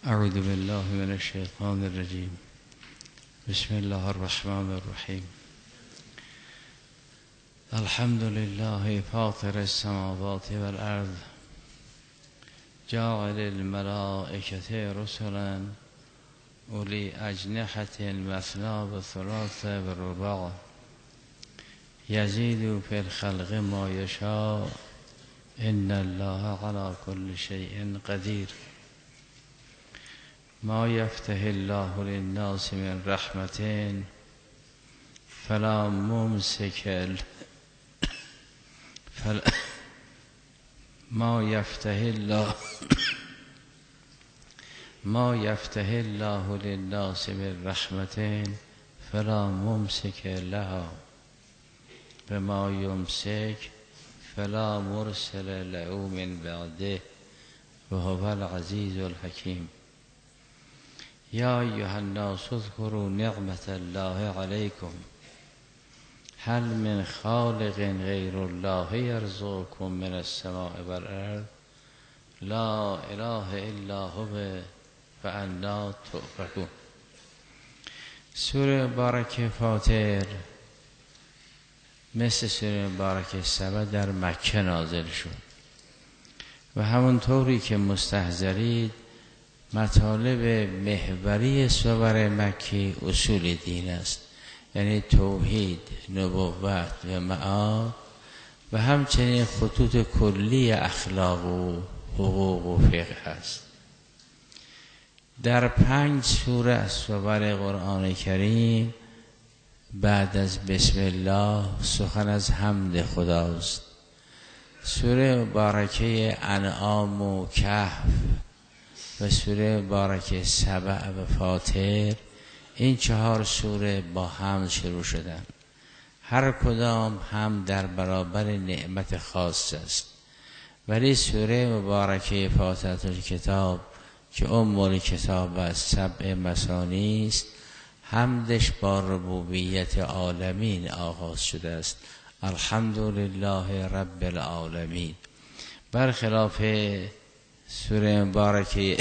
اعوذ بالله من الشیطان الرجیم. بسم الله الرحمن الرحیم. الحمد لله فاطر السماوات والارض جاعل الملائکة رسلا اولی اجنحة مثنی و ثلاث و رباع یزید فی الخلق ما یشاء ان الله علی کل شیء قدیر. ما یفتح الله للناس من رحمة فلا ممسک ما یفتح الله للناس من رحمة فلا ممسک لها و ما یمسک فلا مرسل له من بعده و هو العزیز الحکیم. یا ایها الناس اذکروا نعمت الله علیکم هل من خالق غیر الله یرزقکم من السماء والارض لا اله الا هو فانا تؤفکون. سوره مبارکه فاطر مثل سوره مبارکه سبا در مکه نازل شد و همونطوری که مستحضرید مطالب محوری سور مکی اصول دین است، یعنی توحید، نبوت و معاد و همچنین خطوط کلی اخلاق و حقوق و فقه است. در 5 سوره از سور قرآن کریم بعد از بسم الله سخن از حمد خداست. سوره مبارکه انعام و کهف و سوره مبارکه سبع و فاطر، این 4 سوره با حمد شروع شدن. هر کدام هم در برابر نعمت خاص است، ولی سوره مبارکه فاتحه کتاب که ام کتاب از 7 مثانی است، حمدش با ربوبیت عالمین آغاز شده است. الحمدلله رب العالمین. برخلاف سوره مبارکه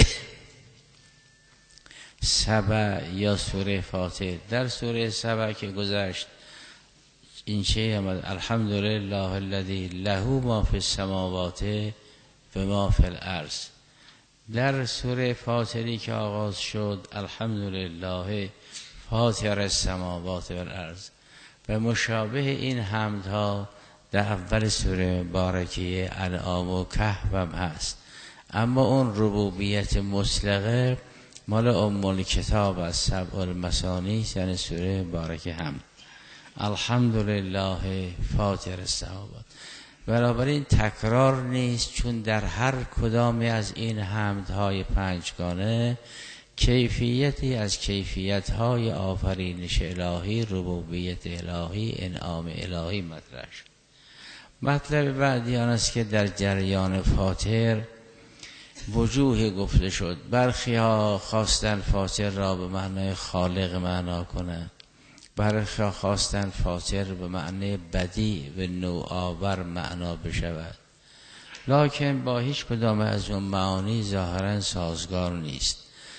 سبع یا سوره فاطر، در سوره سبع که گذشت این چه آمد؟ الحمدلله الذی له ما فی السماوات و ما فی الارض. در سوره فاطری که آغاز شد الحمدلله فاطر السماوات و الارض و مشابه این حمدها در اول سوره مبارکه انعام و کهف هم هست، اما اون ربوبیت مطلقه مال ام کتاب از 7 المثانی، یعنی سوره مبارکه حمد. الحمدلله فاطر السماوات. بنابراین تکرار نیست، چون در هر کدام از این حمدهای 5گانه کیفیتی از کیفیت‌های آفرینش الهی، ربوبیت الهی، انعام الهی مطرح شد. مطلب بعدی آن است که در جریان فاطر وجوه گفته شد. برخی ها خواستن فاطر را به معنای خالق معنا کنند، برخی ها خواستن فاطر به معنای بدیع و نوآور معنا بشود، لکن با هیچ کدام از اون معانی ظاهرا سازگار نیست.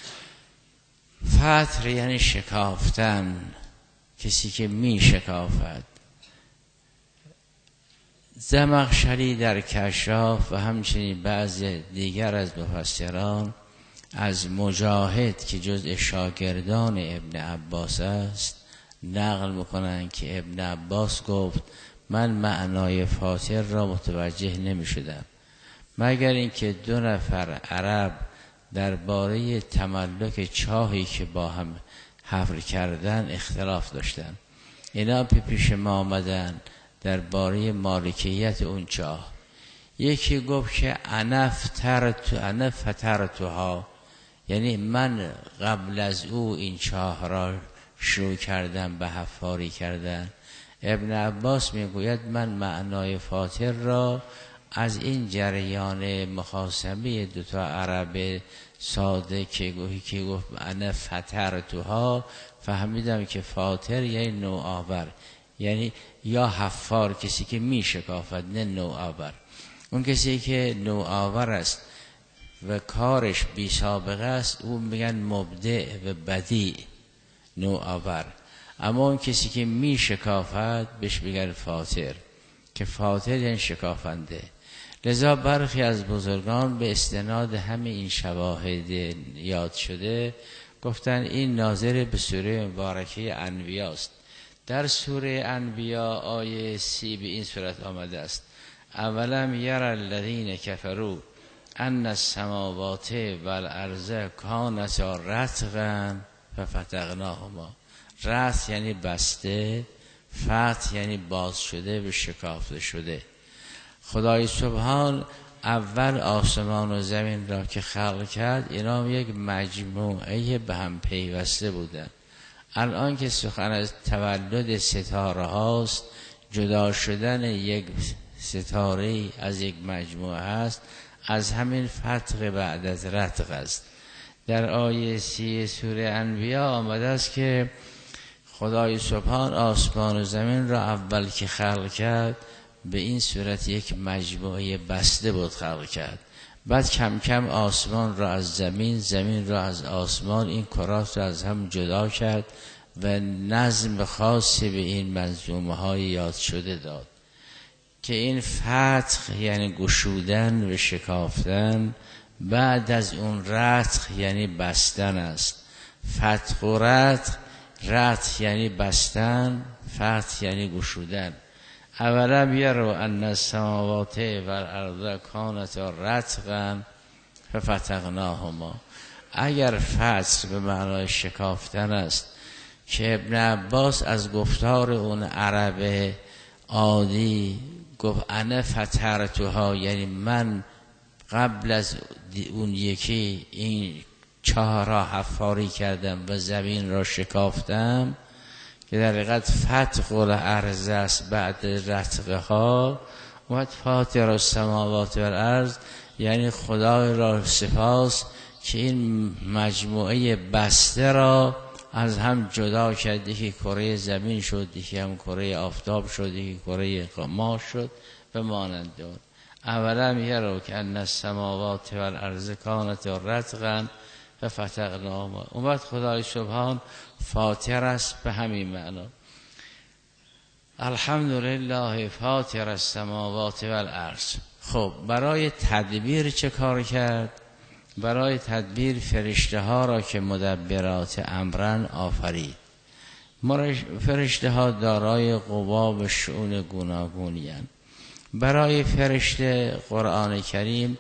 فطر یعنی شکافتن، کسی که می شکافد. زمخشری در کشاف و همچنین بعض دیگر از مفسران از مجاهد که جزء شاگردان ابن عباس است نقل میکنند که ابن عباس گفت من معنای فاطر را متوجه نمی شدم مگر اینکه 2 نفر عرب درباره تملک چاهی که با هم حفر کردن اختلاف داشتن. اینا پیش ما آمدن درباره مالکیت اون چاه. یکی گفت که انا فترتها، یعنی من قبل از او این چاه را شروع کردم به حفاری کردن. ابن عباس میگوید من معنای فاطر را از این جریان مخاصمه 2 عرب ساده که گفت انا فترتها فهمیدم که فاطر یعنی نوآور، یعنی یا حفار کسی که می شکافد، نه نوآور. اون کسی که نوآور است و کارش بی سابقه است اون میگن مبدع و بدیع، نوآور. اما اون کسی که می شکافد بهش میگن فاطر، که فاطر یعنی شکافنده. لذا برخی از بزرگان به استناد همه این شواهد یاد شده گفتن این ناظر به سوره مبارکه انبیا است. در سوره انبیا آیه 30 به این صورت آمده است: اولم یر الذین کفروا ان السماوات والارض کانتا رتقا ففتقناهما. رتق یعنی بسته، فتح یعنی باز شده و شکافته شده. خدای سبحان اول آسمان و زمین را که خلق کرد اینا یک مجموعه به هم پیوسته بودن. الان که سخن از تولد ستاره هاست، جدا شدن یک ستاره از یک مجموعه هست، از همین فتق بعد از رتق است. در آیه 30 سوره انبیا آمده است که خدای سبحان آسمان و زمین را اول که خلق کرد به این صورت یک مجموعه بسته بود خلق کرد. بعد کم کم آسمان را از زمین، زمین را از آسمان، این کرات را از هم جدا کرد و نظم خاصی به این منظومه های یاد شده داد که این فتح یعنی گشودن و شکافتن، بعد از اون رتق یعنی بستن است. فتح و رتق، رتق یعنی بستن، فتح یعنی گشودن. اولم یرو ان السماوات والارض کانتا رتقا ففتقناهما. اگر فتح به معنای شکافتن است که ابن عباس از گفتار اون عرب عادی گفت انا فطرتها، یعنی من قبل از اون یکی این چاه را حفاری کردم و زمین را شکافتم، که در حقیقت فتق الارض است بعد رتقها. و فاطر السماوات والارض یعنی خدای را سپاس که این مجموعه بسته را از هم جدا کرد، یکی کره زمین شد، یکی هم کره آفتاب شد، یکی کره ماه شد و مانند اون. اولم یرو که ان السماوات والارض کانتا رتقا ففتقناهما. اون وقت خدای سبحان فاطر است به همین معنا. الحمدلله فاطر السماوات والارض. خب برای تدبیر چه کار کرد؟ برای تدبیر فرشته ها را که مدبرات امرن آفرید. فرشته ها دارای قوا و شؤون گوناگونی اند. برای فرشته قرآن کریم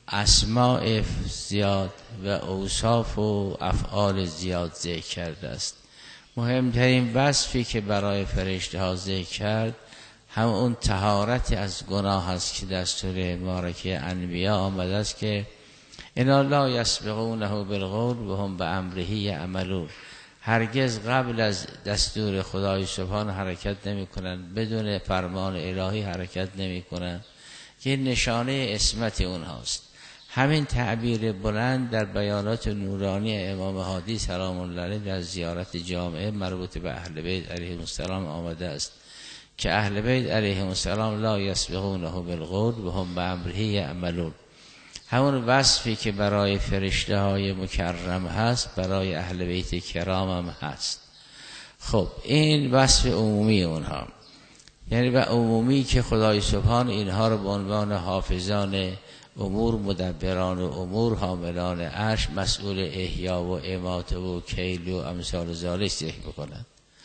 اسماء زیاد و اوصاف و افعال زیاد ذکر کرده است. مهمترین وصفی که برای فرشته ها ذکر کرد هم اون طهارت از گناه است که در سوره مبارکه انبیا آمده است که انا لا یسبقونه بالقول و هم بامره یعملون. هرگز قبل از دستور خدای سبحان حرکت نمی کنند، بدون فرمان الهی حرکت نمی کنند، که نشانه عصمت اونهاست. همین تعبیر بلند در بیانات نورانی امام هادی سلام الله علیه در زیارت جامعه مربوط به اهل بیت علیهم السلام آمده است که اهل بیت علیهم السلام لا یسبقونه بالقول و هم بامره یعملون. همون وصفی که برای فرشته های مکرم هست برای اهل بیت کرام هم هست. خب این وصف عمومی اونها، یعنی به عمومی که خدای سبحان اینها رو به عنوان حافظان امور، مدبران و امور، حاملان عرش، مسئول احیا و اماته و کیل و امثال ذالک ذکر بکنند.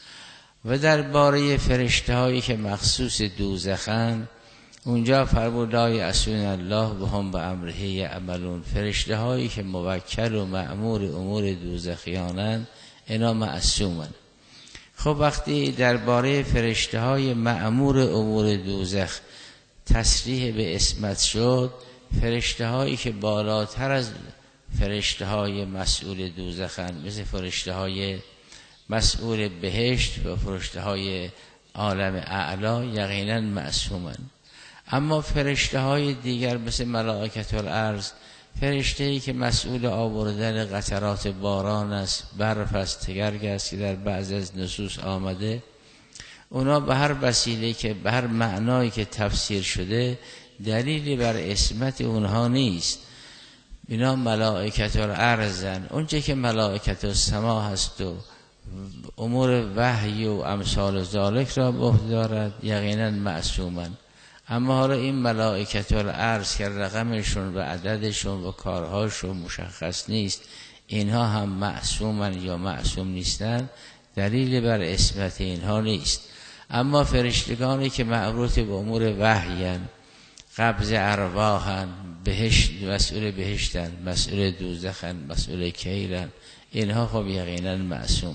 و درباره فرشته هایی که مخصوص دوزخند اونجا فرمود لا یعصون الله و هم بامره یعملون. فرشته هایی که موکل و مأمور امور دوزخیانند اینا معصومند. خب وقتی درباره فرشته های مأمور امور دوزخ تصریح به عصمت شد، فرشته هایی که بالاتر از فرشته های مسئول دوزخند مثل فرشته های مسئول بهشت و فرشته های عالم اعلا یقینا معصومند. اما فرشته های دیگر مثل ملائکه الارض، فرشته‌ای که مسئول آوردن قطرات باران است، برف است، تگرگ است که در بعض از نصوص آمده، اونا به هر وسیله که به هر معنایی که تفسیر شده دلیلی بر عصمت اونها نیست. اینا ملائکت الارضن. اونچه که ملائکت السما هست و امور وحی و امثال ذالک را به عهده دارد یقینا معصومن. اما حالا این ملائکت الارض که رقمشون و عددشون و کارهاشون مشخص نیست، اینها هم معصومن یا معصوم نیستن، دلیل بر عصمت اینها نیست. اما فرشتگانی که مربوط به امور وحیان، قبض ارواحن، بهشت، مسئول بهشتن، مسئول دوزخن، مسئول کیرن، اینها خب یقینا معصومن.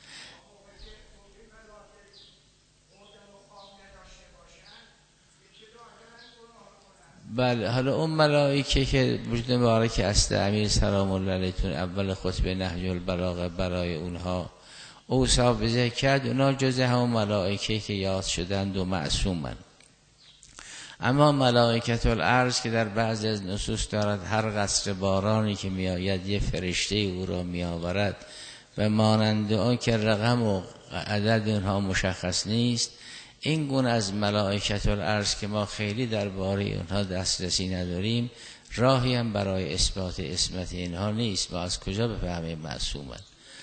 بله، حالا اون ملائکه که وجود مبارک است امیر سلام الله علیه اول خطبه نهج البلاغه برای اونها اوصاف ذکر کرد، اونا جز همون ملائکه که یاد شدند و معصومن. اما ملائکت الارض که در بعضی از نصوص دارد هر قطره بارانی که میآید یه فرشته او را میآورد و مانند آن که رقم و عدد اونها مشخص نیست، این گونه از ملائکت الارض که ما خیلی درباره اونها دسترسی نداریم، راهی هم برای اثبات عصمت اینها نیست. ما از کجا بفهمیم معصومن؟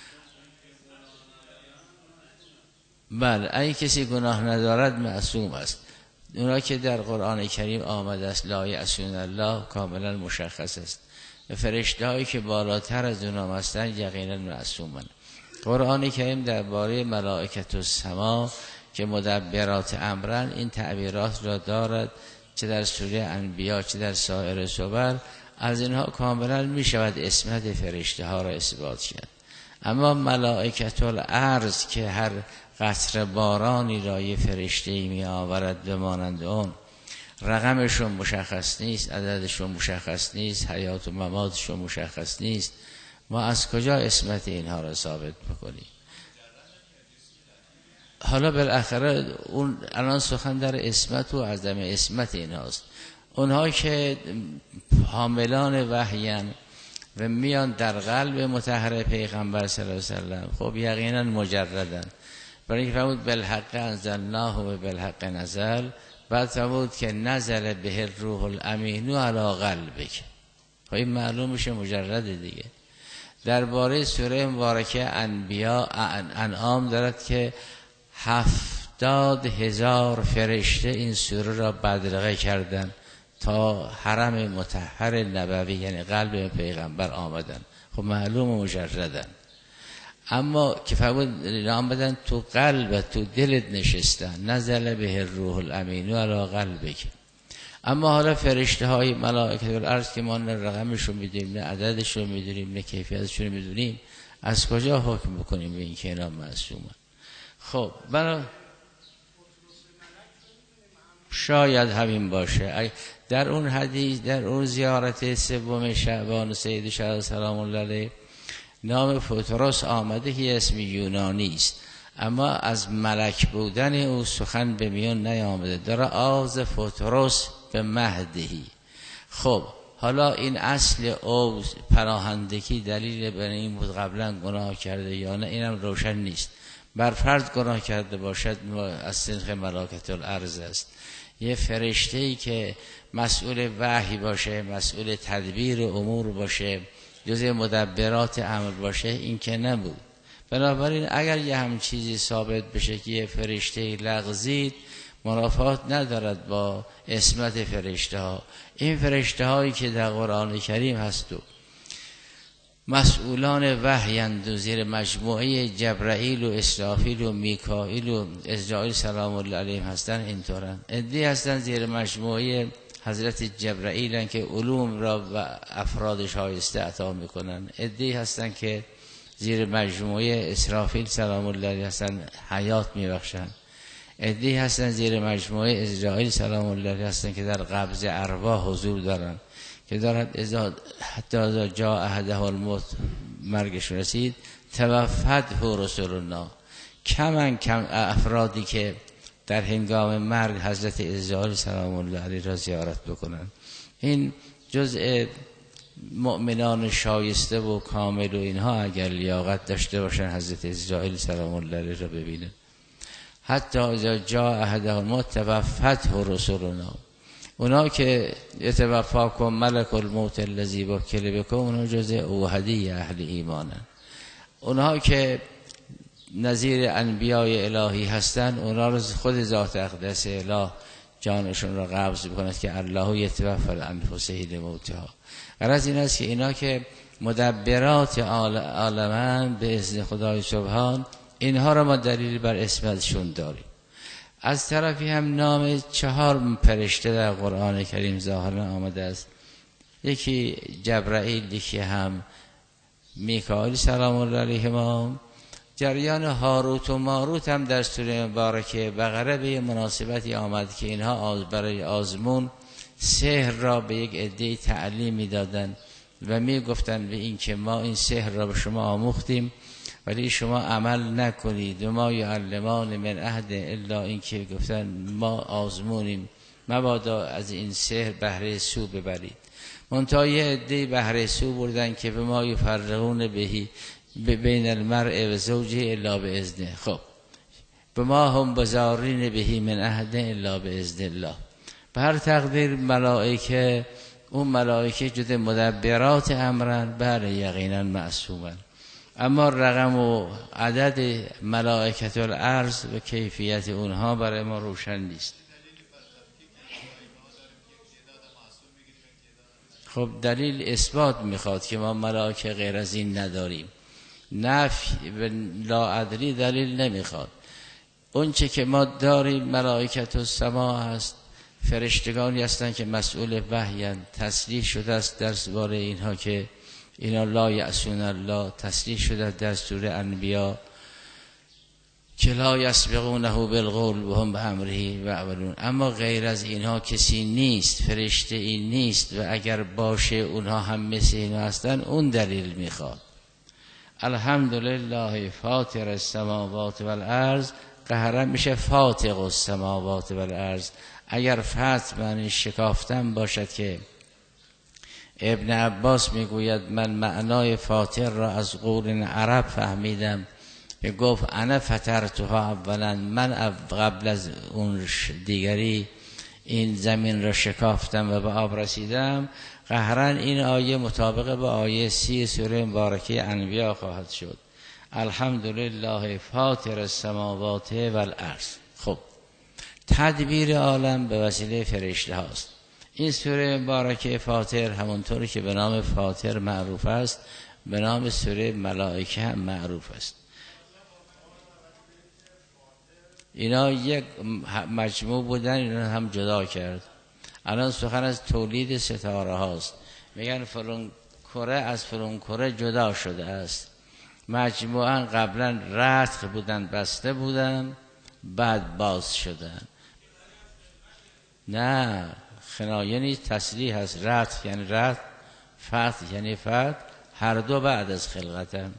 بله، اگه کسی گناه ندارد معصوم است. اونا که در قرآن کریم آمده است لا یعصون الله کاملا مشخص است. فرشته هایی که بالاتر از اونا هستند یقینا معصومن. قرآن کریم درباره ملائکت السما که مدبرات امرن این تعبیرات را دارد، چه در سوره انبیا چه در سایر سور. از اینها کاملا می شود عصمت فرشته ها را اثبات کرد. اما ملائکت الارض که هر قطره بارانی را یه فرشته‌ای می آورد به مانند اون، رقمشون مشخص نیست، عددشون مشخص نیست، حیات و مماتشون مشخص نیست، ما از کجا عصمت اینها را ثابت بکنیم؟ حالا بالاخره اون الان سخن در عصمت و عدم عصمت اینهاست. اونها که حاملان وحیان و میان در قلب مطهر پیغمبر صلی الله علیه وسلم، خب یقینا مجردن. برای اینکه فرمود بالحق انزلناه و بالحق نزل، بعد فرمود که نزل به الروح الامین علی قلبک. خب این معلوم میشه مجرد دیگه. درباره سوره مبارکه انبیا انعام دارد که 70,000 فرشته این سوره را بدرقه کردن تا حرم مطهر نبوی یعنی قلب پیغمبر آمدن. خب معلوم مجردن. اما که فرمود نام بدن تو قلب تو دلت نشستن، نزل به الروح الامین علی قلبک. اما حالا فرشته های ملائکه الارض که ما نه رقمشون میدونیم، نه عددشون میدونیم، نه کیفیتشون میدونیم، از کجا حکم بکنیم به این که اینا معصومن؟ خب شاید همین باشه. در اون حدیث، در اون زیارت سوم شعبان سید شهر سلام الله علیه نام فوتروس آمده که اسم یونانی است، اما از ملک بودن او سخن به میون نیامده. داره آز فوتروس به مهدهی. خب حالا این اصل او پناهندگی دلیل بر این بود قبلا گناه کرده یا نه، اینم روشن نیست. بر فرض گناه کرده باشد از سنخ ملائکت الارض است. یه فرشته‌ای که مسئول وحی باشه، مسئول تدبیر امور باشه، جزء مدبرات امر باشه، این که نبود. بنابراین اگر یه هم چیزی ثابت بشه که یه فرشته لغزید، منافات ندارد با عصمت فرشته ها. این فرشته هایی که در قرآن کریم هست و مسئولان وحیند و زیر مجموعه جبرائیل و اسرافیل و میکائیل و اسرائیل سلام الله علیهم هستن، اینطورن. عده‌ای هستن زیر مجموعه حضرت جبرائیل که علوم را و افراد شایسته عطا میکنن. عده‌ای هستن که زیر مجموعه اسرافیل سلام الله علیه هستن، حیات میبخشن. عده‌ای هستن زیر مجموعه اسرائیل سلام الله علیه هستن که در قبض ارواح حضور دارن، که دارد حتی ازا جا احده الموت، مرگش رسید، توفته رسولنا. کم افرادی که در هنگام مرگ حضرت اسرائیل سلام الله علیه را زیارت بکنن. این جزء مؤمنان شایسته و کامل و اینها اگر لیاقت داشته باشن حضرت اسرائیل سلام الله علیه را ببینن. حتی ازا جا احده الموت توفته رسولنا. اونا که یتوفاکم ملک الموت الذی وکل بکم، اونا جزء اوحدی اهل ایمانن. اونها که نظیر انبیای الهی هستن، اونا رو خود ذات اقدس اله جانشون رو قبض بکند که الله یتوفی الانفس حین موتها. غرض این است که اینا که مدبرات عالمن به اذن خدای سبحان، اینها رو ما دلیل بر اسمتشون داریم. از طرفی هم نام 4 فرشته در قرآن کریم ظاهرا آمده است. یکی جبرائیل، یکی هم میکائیل سلام الله علیهما. جریان هاروت و ماروت هم در سوره مبارکه بقره به مناسبتی آمد که اینها برای آزمون سحر را به یک عده تعلیم میدادند و میگفتند به این که ما این سحر را به شما آموختیم ولی شما عمل نکنید. و ما یعلمان من احد الا، این که گفتن ما آزمونیم مبادا از این سحر بهره سو ببرید. منتها یه عده بهره سو بردن که به ما یفرقون بهی بین المرء و زوجه الا باذنه. خب به ما هم بزارین بهی من احد الا باذن الله. به هر تقدیر ملائکه، اون ملائکه جد مدبرات امرن، بله یقینا معصومن، اما رقم و عدد ملائکت الارض و کیفیت اونها برای ما روشن نیست. خب دلیل اثبات میخواد که ما ملائکه غیر از این نداریم. نفی و لاادری دلیل نمیخواد. اون چه که ما داریم ملائکت السما هست، فرشتگانی هستن که مسئول وحی‌اند. تصریح شده است در باره اینها که اینا لا یعصون الله، تصریح شده در سوره انبیا که لا یسبقونه بالقول و هم بامره یعملون. اما غیر از اینها کسی نیست، فرشته این نیست و اگر باشه اونها هم مثل اینا هستن. اون دلیل میخواد. الحمدلله فاطر السماوات والارض، قهرا میشه فاطق السماوات والارض. اگر فتح معنی شکافتن باشد که ابن عباس میگوید من معنای فاطر را از قول عرب فهمیدم که گفت انا فطرتها اولا، من قبل از اون دیگری این زمین را شکافتم و به آب رسیدم. قهرا این آیه مطابق با آیه 30 سوره مبارکه انبیا خواهد شد. الحمدلله فاطر السماوات والارض. خب تدبیر عالم به وسیله فرشته هاست. این سوره مبارکه فاطر همونطوری که به نام فاطر معروف است، به نام سوره ملائکه هم معروف است. اینا یک مجموع بودن، اینا هم جدا کرد. الان سخن از تولید ستاره هاست. میگن فلان کره از فلان کره جدا شده است. مجموعا قبلا رتق بودن، بسته بودن، بعد باز شدن. نه خنایه نیست، تصریح هست. رتق یعنی رتق، فتح یعنی فتح، هر دو بعد از خلقتن.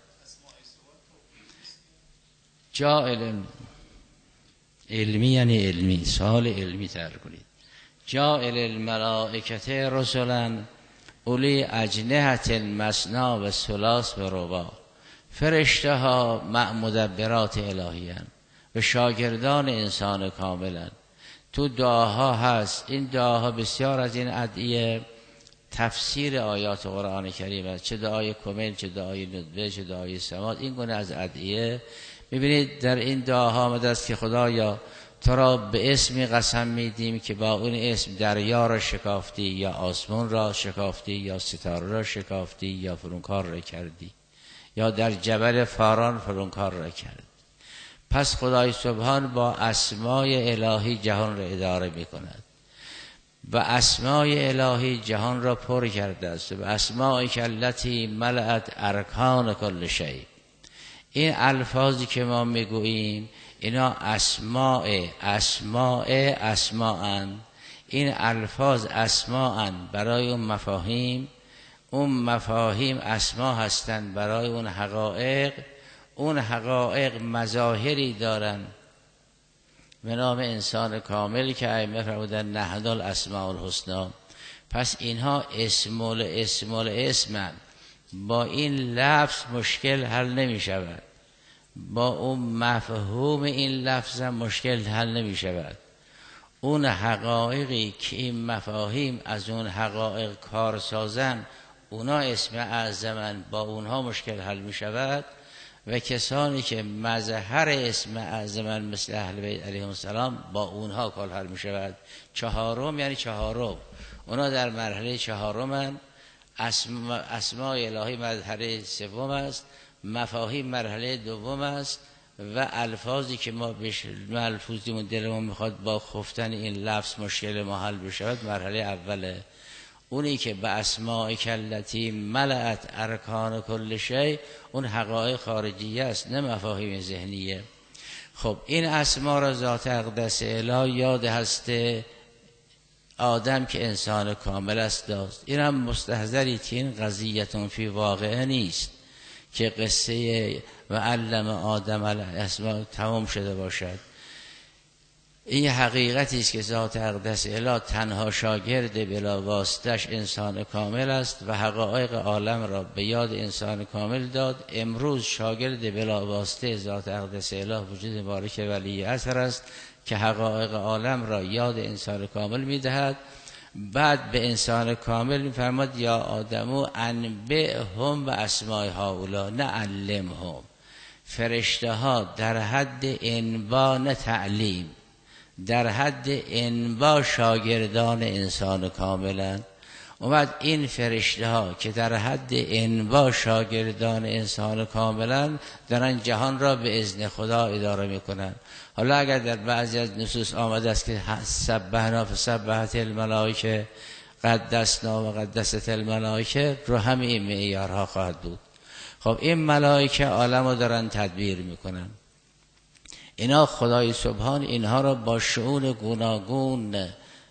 جائل علمی یعنی علمی، سوال علمی تر کنید. جائل الملائکت رسلا اولی اجنحة مثنی و ثلاث و رباع. فرشته ها مدبرات الهی هستند و شاگردان انسان کاملند. تو دعاها هست. این دعاها بسیار از این ادعیه تفسیر آیات قرآن کریم است، چه دعای کمیل، چه دعای ندبه، چه دعای سماد. این گونه از ادعیه میبینید در این دعاها آمده است که خدایا تو را به اسمی قسم میدیم که با اون اسم دریا را شکافتی، یا آسمان را شکافتی، یا ستاره را شکافتی، یا فلان کار را کردی، یا در جبل فاران فلان کار را کرد. پس خدای سبحان با اسمای الهی جهان را اداره می کند و اسمای الهی جهان را پر کرده است. و اسمای کلتی ملأت ارکان کل شیء. این الفاظی که ما میگوییم اینا اسماءن. این الفاظ اسماءن برای اون مفاهیم، اون مفاهیم اسما هستند برای اون حقایق. اون حقایق مظاهری دارن به نام انسان کامل که ائمه فرمودن نحن الاسماء الحسنا. پس اینها اسمن. با این لفظ مشکل حل نمی شود، با اون مفهوم این لفظ مشکل حل نمی شود. اون حقایقی که این مفاهیم از اون حقایق کار سازن، اونا اسم اعظمن، با اونها مشکل حل می شود. و کسانی که مظهر اسم اعظمن مثل اهل بیت علیهم السلام، با اونها کار حل می شود. چهارم یعنی چهارم، اونا در مرحله چهارمن. اسماء الهی مرحله سوم است، مفاهیم مرحله دوم است و الفاظی که ما بهش ملفوظیمون دلمون میخواد با خفتن این لفظ مشکل ما حل بشود مرحله اوله. اونی که به اسماء کلتی ملأت ارکان کل شیء، اون حقایق خارجیه است نه مفاهیم ذهنیه. خب این اسما را ذات اقدس اله یاد هست آدم که انسان کامل است داشت. این هم مستحضرید که این قضیتون فی واقعه نیست که قصه و علم آدم الاسماء تمام شده باشد. این حقیقتی است که ذات اقدس اله تنها شاگرد بلا واسطش انسان کامل است و حقایق عالم را به یاد انسان کامل داد. امروز شاگرد بلا واسطه ذات اقدس اله وجود مبارک ولی اثر است که حقایق عالم را یاد انسان کامل میدهد. بعد به انسان کامل میفرماد یا آدمو انبئهم و اسماء هؤلاء، نه علمهم. فرشته ها در حد انبا نه تعلیم، در حد انبا شاگردان انسان کاملن. اومد این فرشته ها که در حد انبا شاگردان انسان کاملن دارن جهان را به اذن خدا اداره میکنن. حالا اگر در بعضی از نصوص آمده است که سبحنا فسبحت الملائکه قدسنا و قدست الملائکه، رو همه این معیارها خواهد بود. خب این ملائکه عالم رو دارن تدبیر میکنن. اینا خدای سبحان اینها را با شؤون گوناگون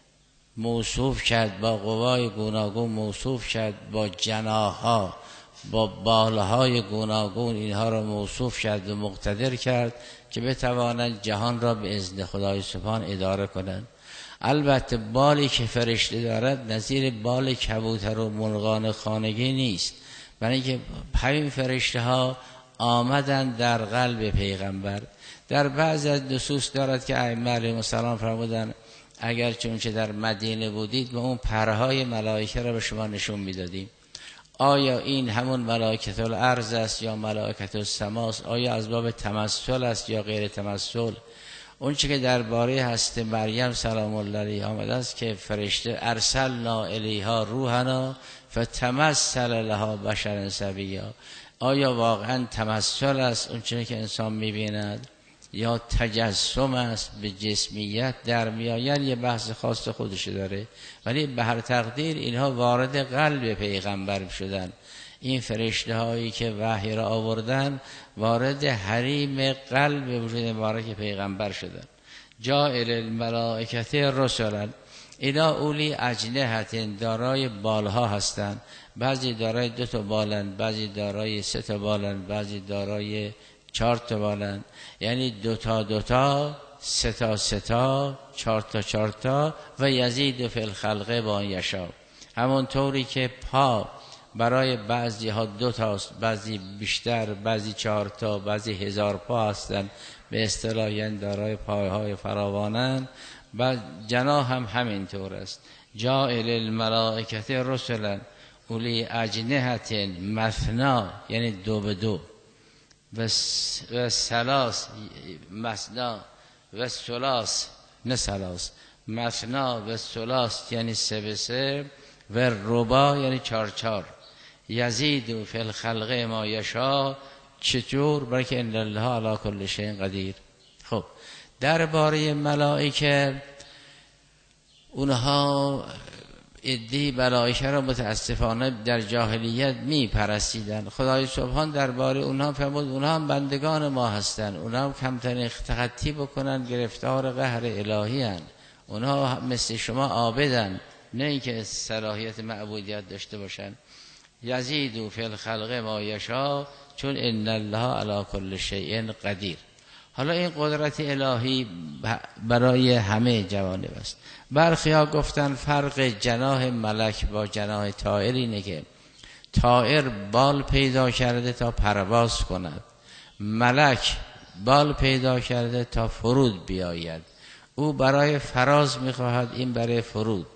موصوف کرد، با قوای گوناگون موصوف کرد، با جناحها با بالهای گوناگون اینها را موصوف کرد و مقتدر کرد که بتوانند جهان را به اذن خدای سبحان اداره کنند. البته بالی که فرشته دارد نظیر بال کبوتر و مرغان خانگی نیست، برای اینکه همین فرشته ها آمدن در قلب پیغمبر. در بعض از نصوص دارد که ائمه علیهم السلام فرمودند اگر چونچه در مدینه بودید به اون پرهای ملائکه را به شما نشون میدادیم. آیا این همون ملائکه الارض است یا ملائکه السما است؟ آیا از باب تمثل است یا غیر تمثل؟ اون چه که درباره هست مریم سلام الله علیها آمده است که فرشته ارسلنا الیها روحنا فتمثل لها بشرا سویا، آیا واقعا تمثل است اون چه که انسان میبیند یا تجسم است به جسمیت در میآید؟ یه بحث خاص خودش داره، ولی به هر تقدیر اینها وارد قلب پیغمبر شدن. این فرشته هایی که وحی را آوردن وارد حریم قلب وجود مبارک پیغمبر شدن. جاعل الملائکه رسلا، اینا اولی اجنحه، دارای بالها هستند. بعضی دارای 2 تا بالند، بعضی دارای 3 تا بالند، بعضی دارای 4 تا بالند. یعنی 2 تا 2 تا، 3 تا 3 تا، 4 تا 4 تا و یزید فی الخلق با یشاء. همون طوری که پا برای بعضی ها 2 تاست، بعضی بیشتر، بعضی 4 تا، بعضی 1000 پا هستند، به اصطلاح یعنی دارای پایهای فراوانند. بعد جناح هم همین طور است. جاعل الملائکه رسلا اولی اجنحه مثنا، یعنی 2 به 2 و ثلاث مثنا و ثلاث، نه ثلاث، مثنا و ثلاث یعنی 3 به 3 و رباع یعنی 4 4. یزید فی الخلق ما یشاء. چطور؟ برای که ان الله علی کل شیء قدیر. خب درباره ملائکه، اونها عده‌ای ملائکه را متاسفانه در جاهلیت می پرستیدن. خدای سبحان درباره اونها فرمود اونها هم بندگان ما هستند، اونها هم کمترین تخطی بکنن گرفتار قهر الهی هستند. اونها مثل شما عابدن، نه اینکه صلاحیت معبودیت داشته باشن. یزید فی الخلق ما یشاء، چون ان الله علی کل شیء قدیر. حالا این قدرت الهی برای همه جوانب است. برخی ها گفتن فرق جناح ملک با جناح طائر اینه که طائر بال پیدا کرده تا پرواز کند، ملک بال پیدا کرده تا فرود بیاید. او برای فراز میخواهد، این برای فرود.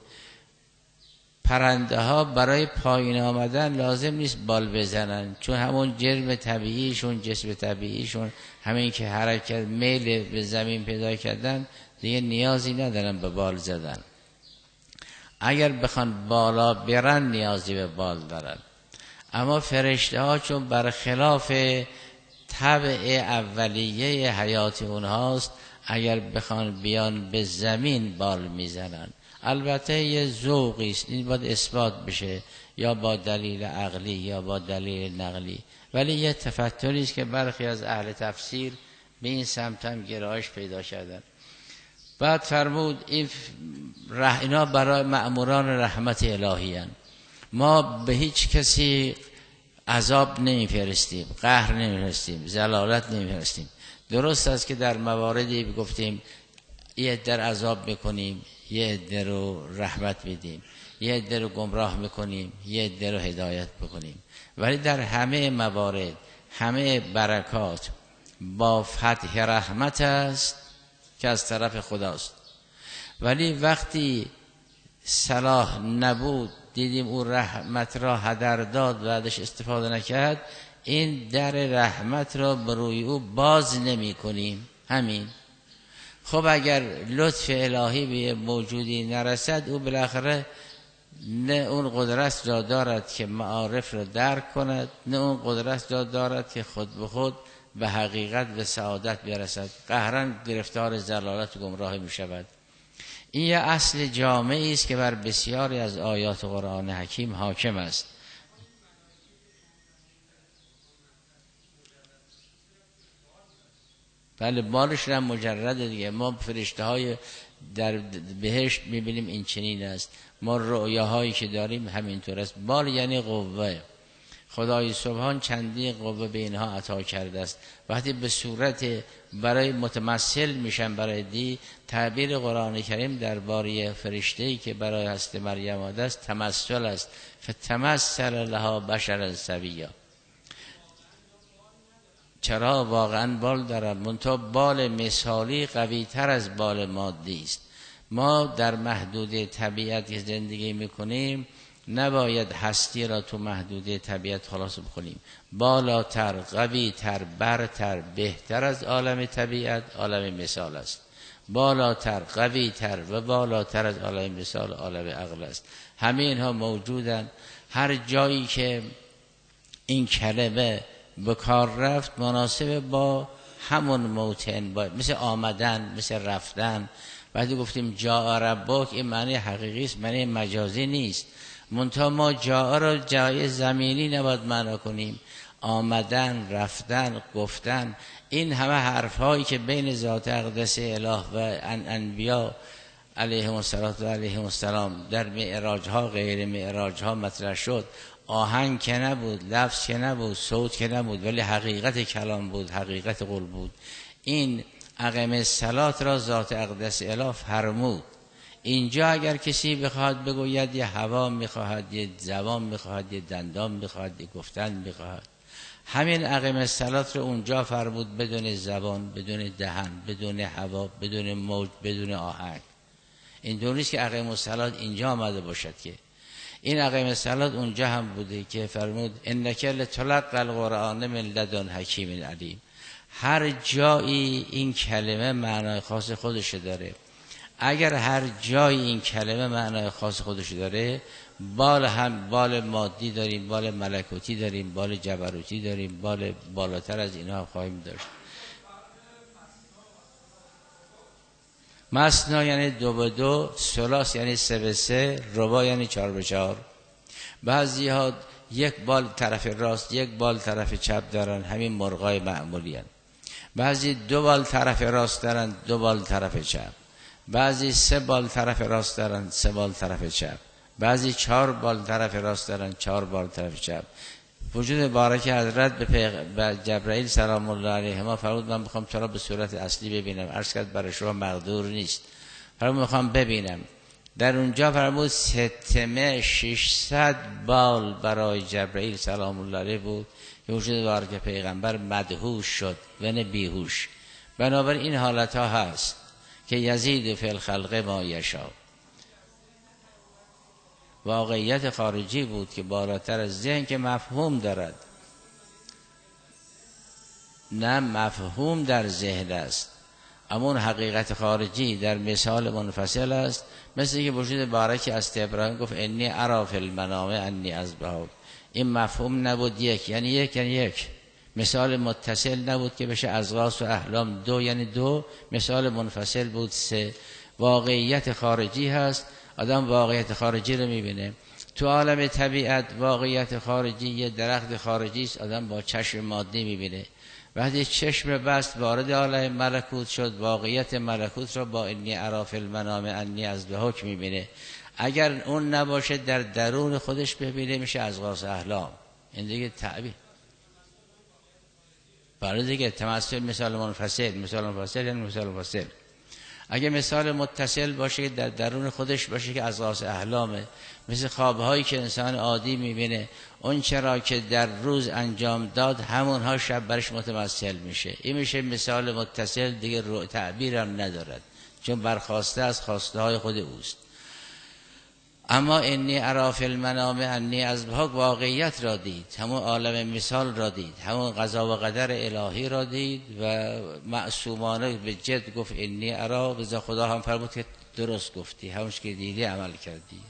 پرنده ها برای پایین آمدن لازم نیست بال بزنن، چون همون جسم طبیعیشون همین که حرکت میل به زمین پیدا کردن دیگه نیازی ندارن به بال زدن. اگر بخوان بالا برن نیازی به بال دارن. اما فرشته ها چون برخلاف طبع اولیه حیات اونهاست، اگر بخوان بیان به زمین بال میزنن. البته یه ذوقی است، این باید اثبات بشه، یا با دلیل عقلی یا با دلیل نقلی، ولی یه تفتری است که برخی از اهل تفسیر به این سمت هم گرایش پیدا کردن. بعد فرمود اینا برای مأموران رحمت الهی هستند. ما به هیچ کسی عذاب نمیفرستیم، قهر نمیفرستیم، ضلالت نمیفرستیم. درست است که در مواردی گفتیم یه در عذاب میکنیم، یه عده رو رحمت میدیم، یه عده رو گمراه میکنیم، یه عده رو هدایت بکنیم، ولی در همه موارد همه برکات با فتح رحمت است که از طرف خداست. ولی وقتی صلاح نبود، دیدیم او رحمت را هدر داد و بعدش استفاده نکرد، این در رحمت را به روی او باز نمی کنیم. همین. خب اگر لطف الهی به موجودی نرسد، او بالاخره نه اون قدرت را دارد که معارف را درک کند، نه اون قدرت را دارد که خود به خود به حقیقت و سعادت برسد. قهرن گرفتار ضلالت و گمراهی می شود. این یه اصل جامعی است که بر بسیاری از آیات قرآن حکیم حاکم است. بله، بالش هم مجرده دیگه. ما فرشته های در بهشت میبینیم این چنین است، ما رؤیاهایی که داریم همینطور است. بال یعنی قوه. خدای سبحان چندین قوه به اینها عطا کرده است. وقتی به صورت برای متمثل میشن برای دی، تعبیر قرآن کریم درباره فرشته‌ای که برای حضرت مریم آمده است تمثل است. فتمثل لها بشرا سویا. چرا؟ واقعا بال دارد، منتها بال مثالی قوی تر از بال مادی است. ما در محدوده طبیعت که زندگی میکنیم نباید هستی را تو محدوده طبیعت خلاص بکنیم. بالاتر، قوی تر، برتر، بهتر از عالم طبیعت عالم مثال است. بالاتر، قوی تر و بالاتر از عالم مثال عالم عقل است. همه اینها موجودن. هر جایی که این کلمه به کار رفت مناسب با همون موطن، مثل آمدن، مثل رفتن. وقتی گفتیم جاء ربک، این معنی حقیقی است، معنی مجازی نیست. منتها ما جاء را جای زمینی نباید معنا کنیم. آمدن، رفتن، گفتن، این همه حرفهایی که بین ذات اقدس اله و انبیا علیهم السلام در معراج ها غیر معراج ها مطرح شد، آهنگ که نبود، لفظ که نبود، صوت که نبود، ولی حقیقت کلام بود، حقیقت قول بود. این اقیم الصلاة را ذات اقدس اله فرمود. اینجا اگر کسی بخواد بگوید یه هوا میخواهد، یه زبان میخواهد، یه دندان میخواهد، یه گفتن میخواهد، همین اقیم الصلاة رو اونجا فرمود، بدون زبان، بدون دهن، بدون هوا، بدون موج، بدون آهنگ. این دو نیست که اقیم الصلاة اینجا آمده باشد، که این اقیم الصلاة اونجا هم بوده که فرمود انک لتلقی القرآن من لدن حکیم علیم. هر جایی این کلمه معنای خاص خودش داره. اگر هر جایی این کلمه معنای خاص خودش داره، بال هم بال مادی داریم، بال ملکوتی داریم، بال جبروتی داریم، بال بالاتر از اینها خواهیم داشت. مثنا یعنی 2 به 2، ثلاث یعنی 3 به 3، رباع یعنی 4 به 4. بعضی ها یک بال طرف راست، یک بال طرف چپ دارن، همین مرغای معمولی هن. بعضی 2 بال طرف راست دارن، 2 بال طرف چپ. بعضی 3 بال طرف راست دارن، 3 بال طرف چپ. بعضی 4 بال طرف راست دارن، 4 بال طرف چپ. وجود بارک حضرت به جبرائیل سلام الله علیه ما فرمود من میخوام تو را به صورت اصلی ببینم. عرض کرد برای شما مقدور نیست. فرمود میخوام ببینم. در اونجا فرمود 600 بال برای جبرائیل سلام الله علیه بود که وجود بارک پیغمبر مدهوش شد و نه بیهوش. بنابراین این حالت ها هست که یزید فی الخلق ما یشاء. واقعیت خارجی بود که بالاتر از ذهن که مفهوم دارد، نه مفهوم در ذهن است. اما اون حقیقت خارجی در مثال منفصل است، مثل که وجود بارکی از ابراهیم گفت انی اری فی المنام انی اذبحک. این مفهوم نبود یک یعنی یک. مثال متصل نبود که بشه اضغاث و احلام دو یعنی دو. مثال منفصل بود سه. واقعیت خارجی هست. آدم واقعیت خارجی رو میبینه. تو عالم طبیعت واقعیت خارجی یه درخت خارجی است، آدم با چشم مادی میبینه. وقتی چشم بست وارد عالم ملکوت شد، واقعیت ملکوت را با انی اری فی المنام انی اذبحک میبینه. اگر اون نباشه در درون خودش ببینه میشه اضغاث احلام. این دیگه تعبیر. برای دیگه تمثل مثال منفصل یعنی مثال منفصل. اگه مثال متصل باشه در درون خودش باشه که اضغاث احلامه، مثل خوابهایی که انسان عادی میبینه، اون چرا که در روز انجام داد همونها شب برش متمثل میشه. این میشه مثال متصل، دیگه تعبیر هم ندارد چون برخواسته از خواسته های خود اوست. اما انی اری فی المنام انی اذبحک واقعیت را دید، همون عالم مثال را دید، همون قضا و قدر الهی را دید و معصومانه به جد گفت انی اری. و خدا هم فرمود که درست گفتی، همونش که دیدی عمل کردی.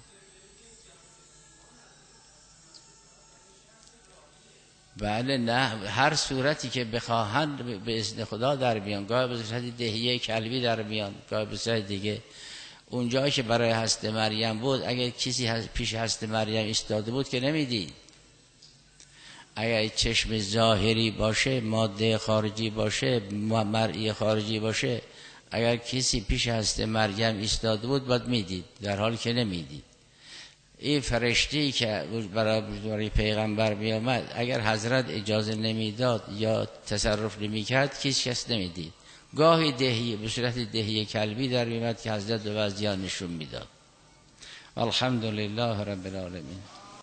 بله نه، هر صورتی که بخواهند به اذن خدا در میان، گاهی به صورت دهیه کلبی در میان، گاهی به صورت دیگه. اونجایی که برای حضرت مریم بود، اگر کسی پیش حضرت مریم ایستاده بود که نمیدید. اگر چشم ظاهری باشه، ماده خارجی باشه، مرئی خارجی باشه، اگر کسی پیش حضرت مریم ایستاده بود باید میدید، در حالی که نمیدید. این فرشتی که برای پیغمبر می آمد، اگر حضرت اجازه نمیداد یا تصرف نمیکرد کس نمیدید. گاهی دهیه به صورت دهیه کلبی در میمد که حضرت به وضعیان نشون میداد. الحمدلله رب العالمین.